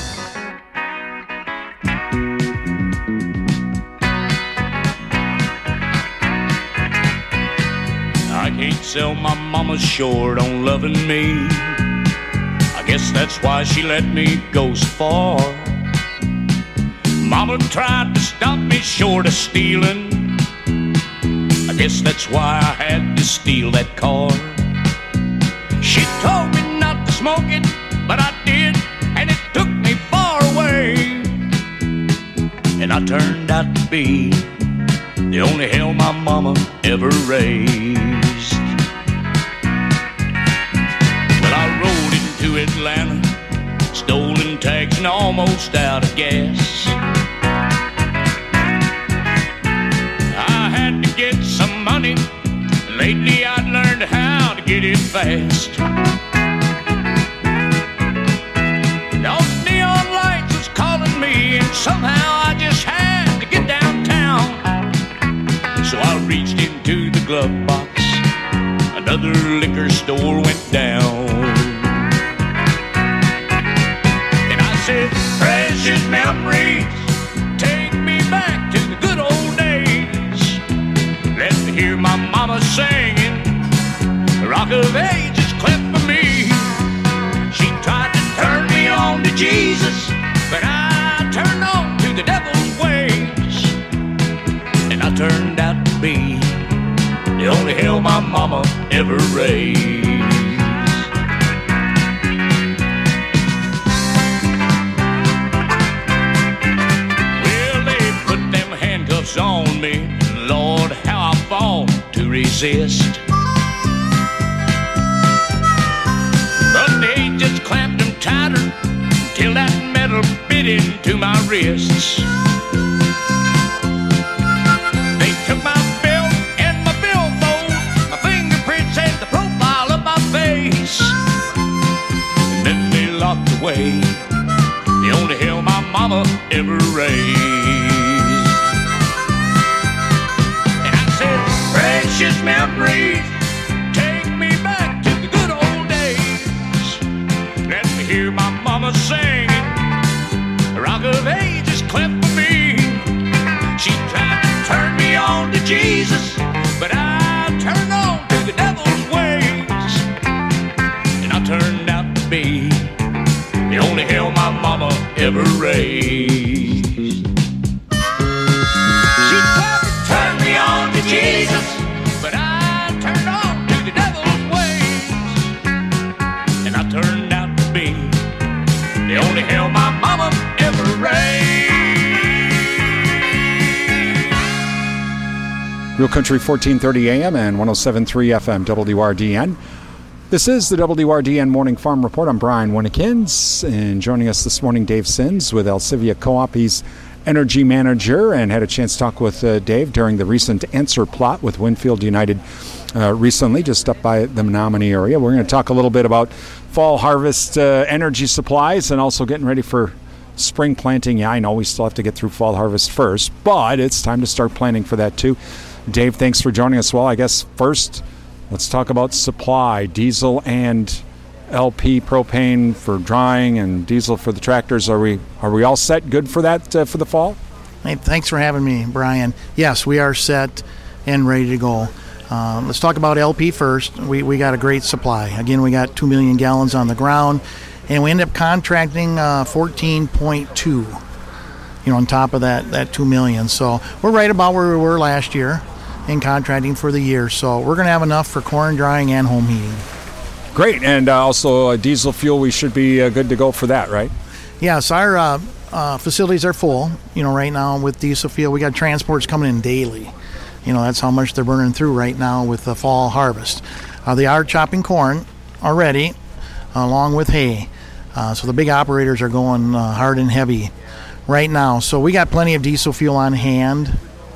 I can't sell my mama short on loving me. I guess that's why she let me go so far. Mama tried to stop me short of stealing. I guess that's why I had to steal that car. She told me not to smoke it, but I did, and it took me far away. And I turned out to be the only hell my mama ever raised. Well, I rode into Atlanta, stolen tags and almost out of gas. I had to get some money. Lately I'd learned how to get it fast. Those neon lights was calling me, and somehow I just had to get downtown. So I reached into the glove box. Another liquor store went down. And I said, precious memories, take me back to the good old days. Let me hear my mama singing, Rock of Ages cleft for me. She tried to turn me on to Jesus, but I turned on to the devil's ways. And I turned out to be the only hell my mama ever raised. Well, they put them handcuffs on me, and Lord, how I fought to resist. But they just clamped them tighter till that metal bit into my wrists. They took my belt and my billfold, my memories take me back to the good old days. Let me hear my mama sing. Rock of Ages cleft for me. She tried to turn me on to Jesus, but I turned on to the devil's ways. And I turned out to be the only hell my mama ever raised. She tried to turn me on to Jesus, but I turned on to the devil's ways. And I turned out to be the only hell my mama ever raised. Real Country fourteen thirty A M and one oh seven point three F M W R D N. This is the W R D N Morning Farm Report. I'm Brian Winnikins, and joining us this morning, Dave Sins with Alcivia Co-op. He's energy manager, and had a chance to talk with uh, Dave during the recent answer plot with Winfield United uh, recently, just up by the Menominee area. We're going to talk a little bit about fall harvest uh, energy supplies and also getting ready for spring planting. Yeah, I know we still have to get through fall harvest first, but it's time to start planning for that too. Dave, thanks for joining us. Well, I guess first, let's talk about supply, diesel and L P propane for drying and diesel for the tractors. Are we are we all set, good for that uh, for the fall? Hey, thanks for having me, Brian. Yes, we are set and ready to go. Um, let's talk about L P first. We we got a great supply. Again, we got two million gallons on the ground, and we end up contracting uh, fourteen point two. You know, on top of that that two million. So we're right about where we were last year in contracting for the year. So we're going to have enough for corn drying and home heating. Great, and uh, also uh, diesel fuel, we should be uh, good to go for that, right? Yes, our uh, uh, facilities are full, you know, right now with diesel fuel. We got transports coming in daily. You know, that's how much they're burning through right now with the fall harvest. Uh, they are chopping corn already, along with hay. Uh, so the big operators are going uh, hard and heavy right now. So we got plenty of diesel fuel on hand.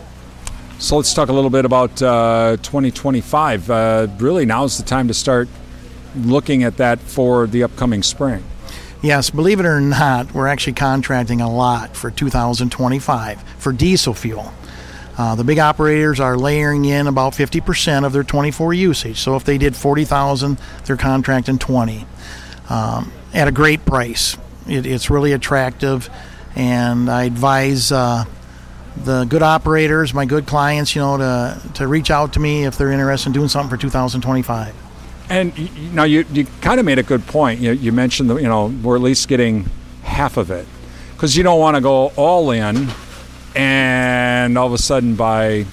So let's talk a little bit about uh, twenty twenty-five. Uh, really, now's the time to start looking at that for the upcoming spring. Yes, believe it or not, we're actually contracting a lot for two thousand twenty-five for diesel fuel. Uh, the big operators are layering in about fifty percent of their twenty-four usage. So if they did forty thousand, they're contracting twenty um, at a great price. It, it's really attractive, and I advise uh, the good operators, my good clients, you know, to to reach out to me if they're interested in doing something for two thousand twenty-five. And you now you, you kind of made a good point. You, you mentioned that, you know, we're at least getting half of it, because you don't want to go all in and all of a sudden by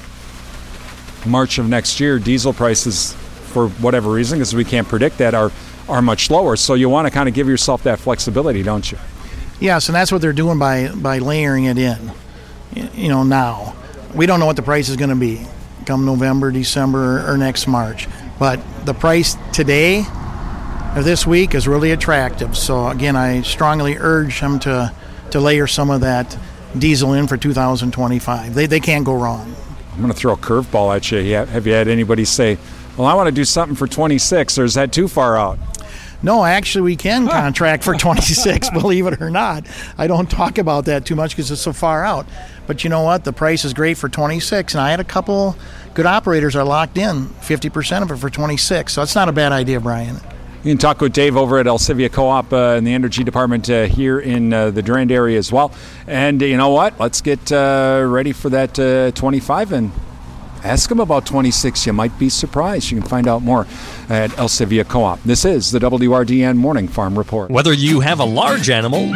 March of next year, diesel prices, for whatever reason, because we can't predict that, are are much lower. So you want to kind of give yourself that flexibility, don't you? Yes, and that's what they're doing by by layering it in. You know, now we don't know what the price is going to be come November, December, or next March. But the price today or this week is really attractive. So, again, I strongly urge them to, to layer some of that diesel in for two thousand twenty-five. They they can't go wrong. I'm going to throw a curveball at you. Have you had anybody say, well, I want to do something for twenty-six, or is that too far out? No, actually, we can contract for twenty-six, believe it or not. I don't talk about that too much because it's so far out. But you know what? The price is great for twenty-six, and I had a couple good operators are locked in fifty percent of it for twenty-six. So it's not a bad idea, Brian. You can talk with Dave over at Alcivia Co-op uh, in the Energy Department uh, here in uh, the Durand area as well. And you know what? Let's get uh, ready for that uh, twenty-five and ask them about twenty-six. You might be surprised. You can find out more at Alcivia Co-op. This is the W R D N Morning Farm Report. Whether you have a large animal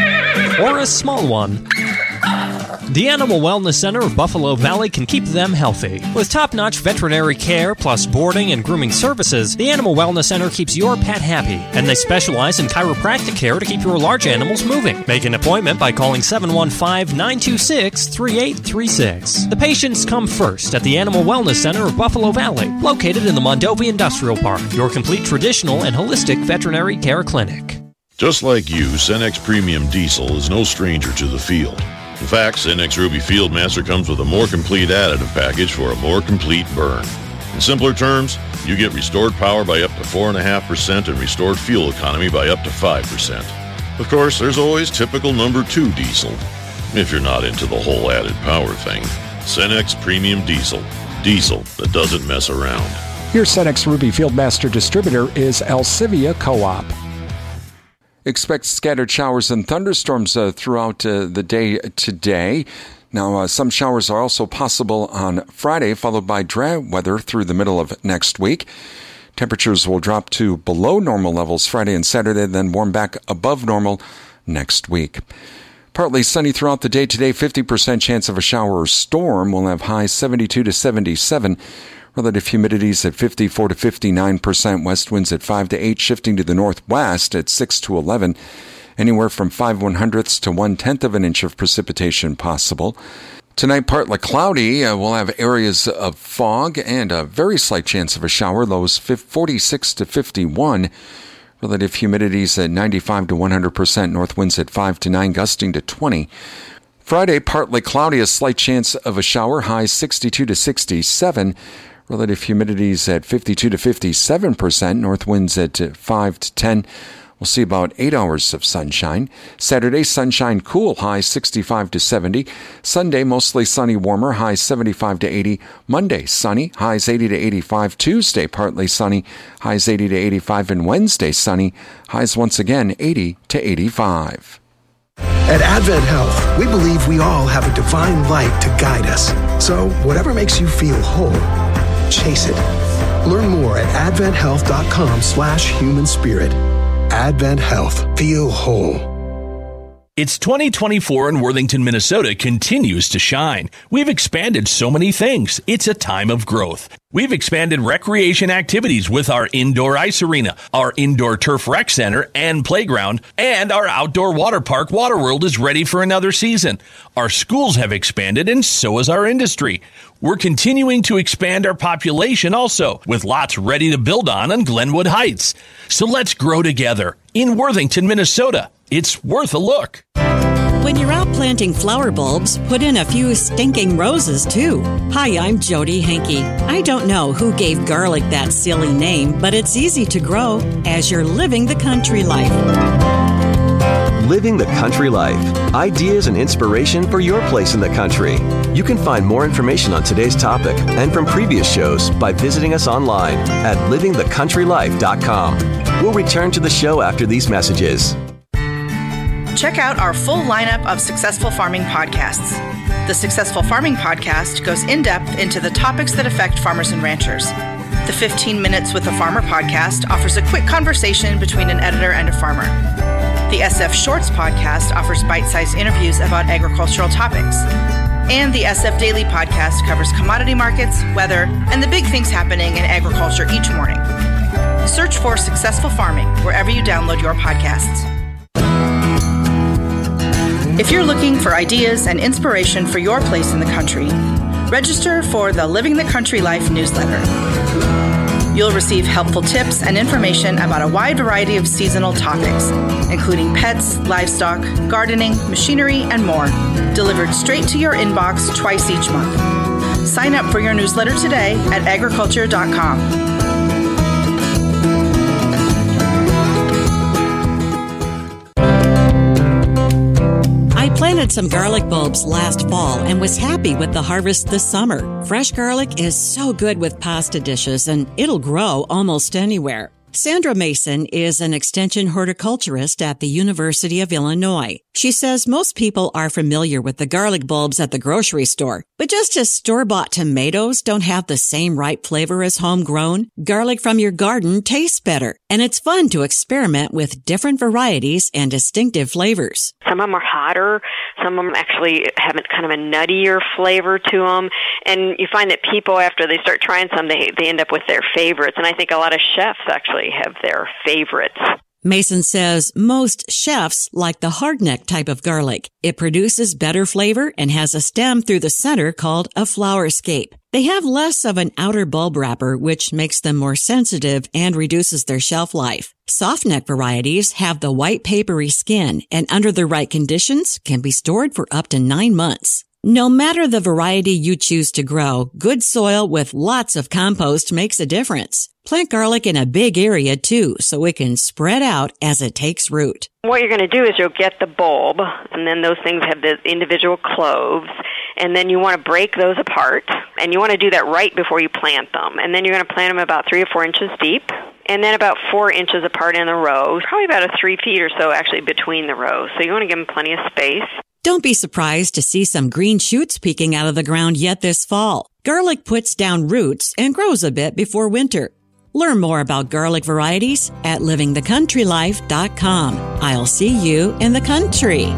or a small one, the Animal Wellness Center of Buffalo Valley can keep them healthy. With top-notch veterinary care plus boarding and grooming services, the Animal Wellness Center keeps your pet happy, and they specialize in chiropractic care to keep your large animals moving. Make an appointment by calling seven one five, nine two six, three eight three six. The patients come first at the Animal Wellness Center of Buffalo Valley, located in the Mondovi Industrial Park, your complete traditional and holistic veterinary care clinic. Just like you, Cenex Premium Diesel is no stranger to the field. In fact, Cenex Ruby Fieldmaster comes with a more complete additive package for a more complete burn. In simpler terms, you get restored power by up to four point five percent and restored fuel economy by up to five percent. Of course, there's always typical number two diesel, if you're not into the whole added power thing. Cenex Premium Diesel. Diesel that doesn't mess around. Your Cenex Ruby Fieldmaster distributor is Alcivia Co-op. Expect scattered showers and thunderstorms uh, throughout uh, the day today. Now, uh, some showers are also possible on Friday, followed by dry weather through the middle of next week. Temperatures will drop to below normal levels Friday and Saturday, then warm back above normal next week. Partly sunny throughout the day today, fifty percent chance of a shower or storm. We'll have highs seventy-two to seventy-seven. Relative humidities at fifty-four to fifty-nine percent. West winds at five to eight, shifting to the northwest at six to eleven. Anywhere from five one hundredths to one tenth of an inch of precipitation possible. Tonight, partly cloudy. Uh, we'll have areas of fog and a very slight chance of a shower. Lows forty-six to fifty-one. Relative humidities at ninety-five to one hundred percent. North winds at five to nine, gusting to twenty. Friday, partly cloudy. A slight chance of a shower. Highs sixty-two to sixty-seven. Relative humidities at fifty-two to fifty-seven percent. North winds at five to ten. We'll see about eight hours of sunshine. Saturday, sunshine, cool, highs sixty-five to seventy. Sunday, mostly sunny, warmer, highs seventy-five to eighty. Monday, sunny, highs eighty to eighty-five. Tuesday, partly sunny, highs eighty to eighty-five. And Wednesday, sunny, highs once again eighty to eighty-five. At Advent Health, we believe we all have a divine light to guide us. So whatever makes you feel whole, chase it. Learn more at adventhealth.com slash human spirit. Advent Health. Feel whole. It's twenty twenty-four and Worthington, Minnesota continues to shine. We've expanded so many things. It's a time of growth. We've expanded recreation activities with our indoor ice arena, our indoor turf rec center and playground, and our outdoor water park, Waterworld, is ready for another season. Our schools have expanded, and so has our industry. We're continuing to expand our population also, with lots ready to build on in Glenwood Heights. So let's grow together in Worthington, Minnesota. It's worth a look. When you're out planting flower bulbs, put in a few stinking roses, too. Hi, I'm Jody Henke. I don't know who gave garlic that silly name, but it's easy to grow as you're living the country life. Living the Country Life. Ideas and inspiration for your place in the country. You can find more information on today's topic and from previous shows by visiting us online at living the country life dot com. We'll return to the show after these messages. Check out our full lineup of Successful Farming podcasts. The Successful Farming podcast goes in-depth into the topics that affect farmers and ranchers. The fifteen Minutes with a Farmer podcast offers a quick conversation between an editor and a farmer. The S F Shorts podcast offers bite-sized interviews about agricultural topics. And the S F Daily podcast covers commodity markets, weather, and the big things happening in agriculture each morning. Search for Successful Farming wherever you download your podcasts. If you're looking for ideas and inspiration for your place in the country, register for the Living the Country Life newsletter. You'll receive helpful tips and information about a wide variety of seasonal topics, including pets, livestock, gardening, machinery, and more, delivered straight to your inbox twice each month. Sign up for your newsletter today at agriculture dot com. I planted some garlic bulbs last fall and was happy with the harvest this summer. Fresh garlic is so good with pasta dishes, and it'll grow almost anywhere. Sandra Mason is an extension horticulturist at the University of Illinois. She says most people are familiar with the garlic bulbs at the grocery store, but just as store-bought tomatoes don't have the same ripe flavor as homegrown, garlic from your garden tastes better, and it's fun to experiment with different varieties and distinctive flavors. Some of them are hotter, some of them actually have a kind of a nuttier flavor to them, and you find that people, after they start trying some, they, they end up with their favorites, and I think a lot of chefs actually have their favorites. Mason says most chefs like the hardneck type of garlic. It produces better flavor and has a stem through the center called a flower scape. They have less of an outer bulb wrapper, which makes them more sensitive and reduces their shelf life. Softneck varieties have the white papery skin and under the right conditions can be stored for up to nine months. No matter the variety you choose to grow, good soil with lots of compost makes a difference. Plant garlic in a big area too, so it can spread out as it takes root. What you're going to do is you'll get the bulb, and then those things have the individual cloves, and then you want to break those apart, and you want to do that right before you plant them. And then you're going to plant them about three or four inches deep, and then about four inches apart in the rows, probably about a three feet or so actually between the rows. So you want to give them plenty of space. Don't be surprised to see some green shoots peeking out of the ground yet this fall. Garlic puts down roots and grows a bit before winter. Learn more about garlic varieties at living the country life dot com. I'll see you in the country.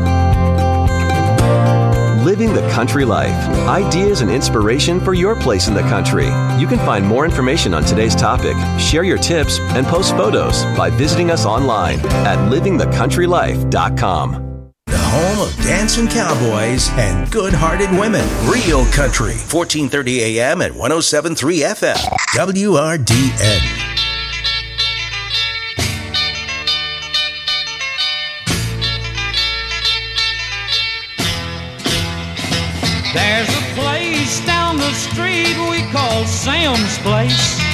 Living the Country Life. Ideas and inspiration for your place in the country. You can find more information on today's topic, share your tips, and post photos by visiting us online at living the country life dot com. The home of dancing cowboys and good-hearted women. Real Country, fourteen thirty A M at one oh seven point three F M. W R D N. There's a place down the street we call Sam's Place.